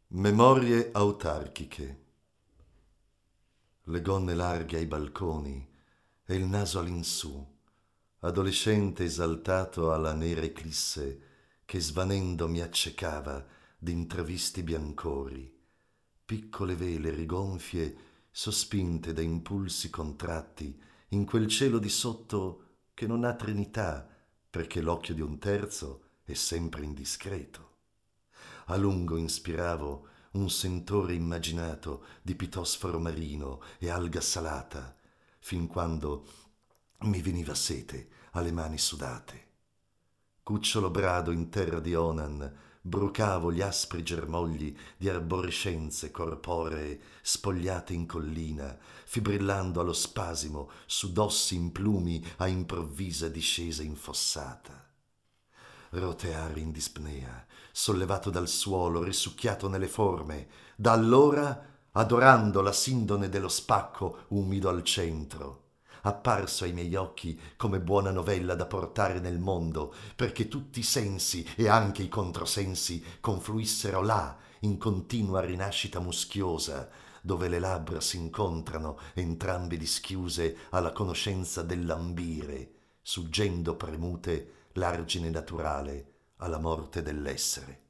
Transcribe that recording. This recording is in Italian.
Memorie autarchiche. Le gonne larghe ai balconi e il naso all'insù, adolescente esaltato alla nera eclisse che svanendo mi accecava d'intrevisti biancori, piccole vele rigonfie sospinte da impulsi contratti in quel cielo di sotto che non ha trinità perché l'occhio di un terzo è sempre indiscreto. A lungo inspiravo un sentore immaginato di pitosforo marino e alga salata, fin quando mi veniva sete alle mani sudate. Cucciolo brado in terra di Onan, brucavo gli aspri germogli di arborescenze corporee spogliate in collina, fibrillando allo spasimo su dossi in plumi a improvvisa discesa infossata. Roteare in dispnea, sollevato dal suolo, risucchiato nelle forme, da allora adorando la sindone dello spacco umido al centro, apparso ai miei occhi come buona novella da portare nel mondo, perché tutti i sensi e anche i controsensi confluissero là in continua rinascita muschiosa, dove le labbra si incontrano entrambe dischiuse alla conoscenza dell'ambire, suggendo premute l'argine naturale alla morte dell'essere.